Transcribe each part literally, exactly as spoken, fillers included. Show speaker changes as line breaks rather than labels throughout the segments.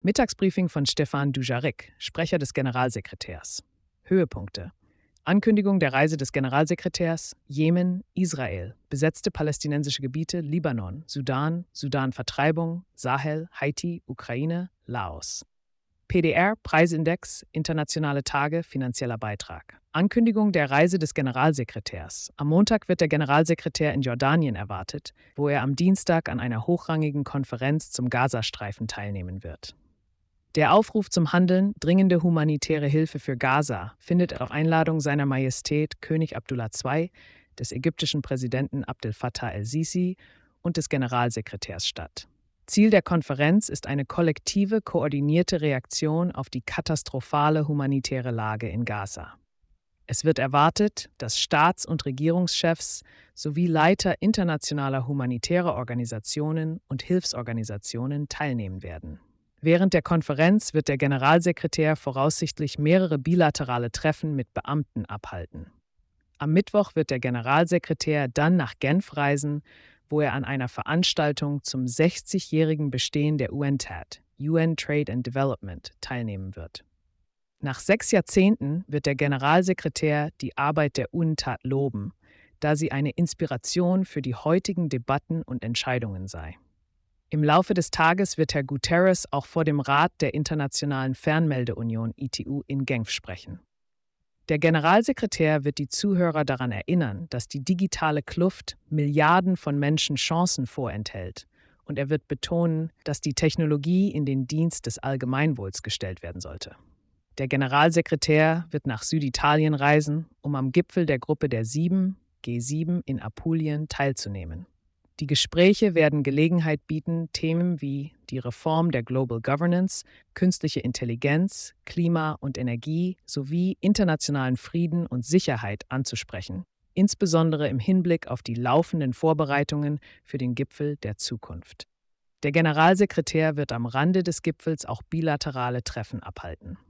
Mittagsbriefing von Stefan Dujarric, Sprecher des Generalsekretärs. Höhepunkte: Ankündigung der Reise des Generalsekretärs, Jemen, Israel, besetzte palästinensische Gebiete, Libanon, Sudan, Sudan-Vertreibung, Sahel, Haiti, Ukraine, Laos. P D R, Preisindex, internationale Tage, finanzieller Beitrag. Ankündigung der Reise des Generalsekretärs. Am Montag wird der Generalsekretär in Jordanien erwartet, wo er am Dienstag an einer hochrangigen Konferenz zum Gazastreifen teilnehmen wird. Der Aufruf zum Handeln, dringende humanitäre Hilfe für Gaza, findet auf Einladung seiner Majestät König Abdullah der Zweite., des ägyptischen Präsidenten Abdel Fattah el-Sisi und des Generalsekretärs statt. Ziel der Konferenz ist eine kollektive, koordinierte Reaktion auf die katastrophale humanitäre Lage in Gaza. Es wird erwartet, dass Staats- und Regierungschefs sowie Leiter internationaler humanitärer Organisationen und Hilfsorganisationen teilnehmen werden. Während der Konferenz wird der Generalsekretär voraussichtlich mehrere bilaterale Treffen mit Beamten abhalten. Am Mittwoch wird der Generalsekretär dann nach Genf reisen, wo er an einer Veranstaltung zum sechzigjährigen Bestehen der U N T A D, U N Trade and Development, teilnehmen wird. Nach sechs Jahrzehnten wird der Generalsekretär die Arbeit der U N T A D loben, da sie eine Inspiration für die heutigen Debatten und Entscheidungen sei. Im Laufe des Tages wird Herr Guterres auch vor dem Rat der Internationalen Fernmeldeunion I T U in Genf sprechen. Der Generalsekretär wird die Zuhörer daran erinnern, dass die digitale Kluft Milliarden von Menschen Chancen vorenthält, und er wird betonen, dass die Technologie in den Dienst des Allgemeinwohls gestellt werden sollte. Der Generalsekretär wird nach Süditalien reisen, um am Gipfel der Gruppe der Sieben, G sieben, in Apulien teilzunehmen. Die Gespräche werden Gelegenheit bieten, Themen wie die Reform der Global Governance, künstliche Intelligenz, Klima und Energie sowie internationalen Frieden und Sicherheit anzusprechen, insbesondere im Hinblick auf die laufenden Vorbereitungen für den Gipfel der Zukunft. Der Generalsekretär wird am Rande des Gipfels auch bilaterale Treffen abhalten.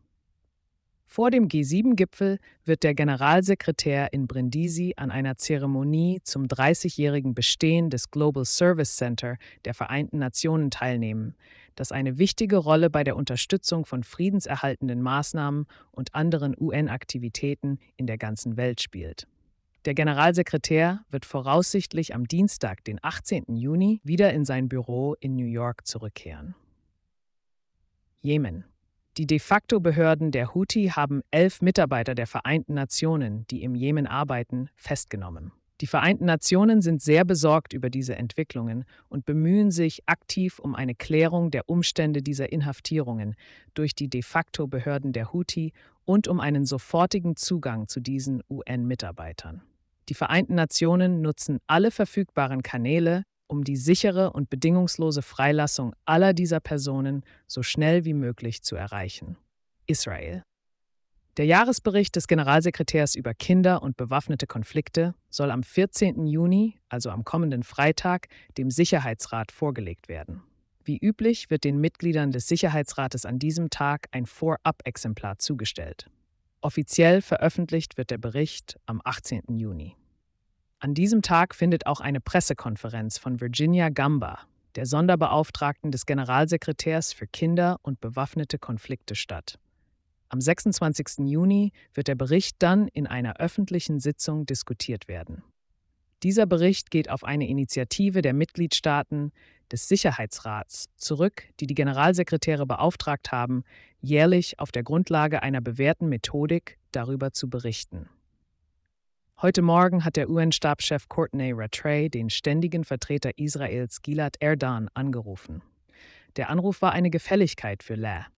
Vor dem G sieben Gipfel wird der Generalsekretär in Brindisi an einer Zeremonie zum dreißigjährigen Bestehen des Global Service Center der Vereinten Nationen teilnehmen, das eine wichtige Rolle bei der Unterstützung von friedenserhaltenden Maßnahmen und anderen U N-Aktivitäten in der ganzen Welt spielt. Der Generalsekretär wird voraussichtlich am Dienstag, den achtzehnten Juni, wieder in sein Büro in New York zurückkehren. Jemen. Die de facto Behörden der Houthi haben elf Mitarbeiter der Vereinten Nationen, die im Jemen arbeiten, festgenommen. Die Vereinten Nationen sind sehr besorgt über diese Entwicklungen und bemühen sich aktiv um eine Klärung der Umstände dieser Inhaftierungen durch die de facto Behörden der Houthi und um einen sofortigen Zugang zu diesen U N-Mitarbeitern. Die Vereinten Nationen nutzen alle verfügbaren Kanäle, um die sichere und bedingungslose Freilassung aller dieser Personen so schnell wie möglich zu erreichen. Israel. Der Jahresbericht des Generalsekretärs über Kinder und bewaffnete Konflikte soll am vierzehnten Juni, also am kommenden Freitag, dem Sicherheitsrat vorgelegt werden. Wie üblich wird den Mitgliedern des Sicherheitsrates an diesem Tag ein Vorab-Exemplar zugestellt. Offiziell veröffentlicht wird der Bericht am achtzehnten Juni. An diesem Tag findet auch eine Pressekonferenz von Virginia Gamba, der Sonderbeauftragten des Generalsekretärs für Kinder und bewaffnete Konflikte, statt. Am sechsundzwanzigsten Juni wird der Bericht dann in einer öffentlichen Sitzung diskutiert werden. Dieser Bericht geht auf eine Initiative der Mitgliedstaaten des Sicherheitsrats zurück, die die Generalsekretäre beauftragt haben, jährlich auf der Grundlage einer bewährten Methodik darüber zu berichten. Heute Morgen hat der U N-Stabschef Courtney Rattray den ständigen Vertreter Israels Gilad Erdan angerufen. Der Anruf war eine Gefälligkeit für Leh.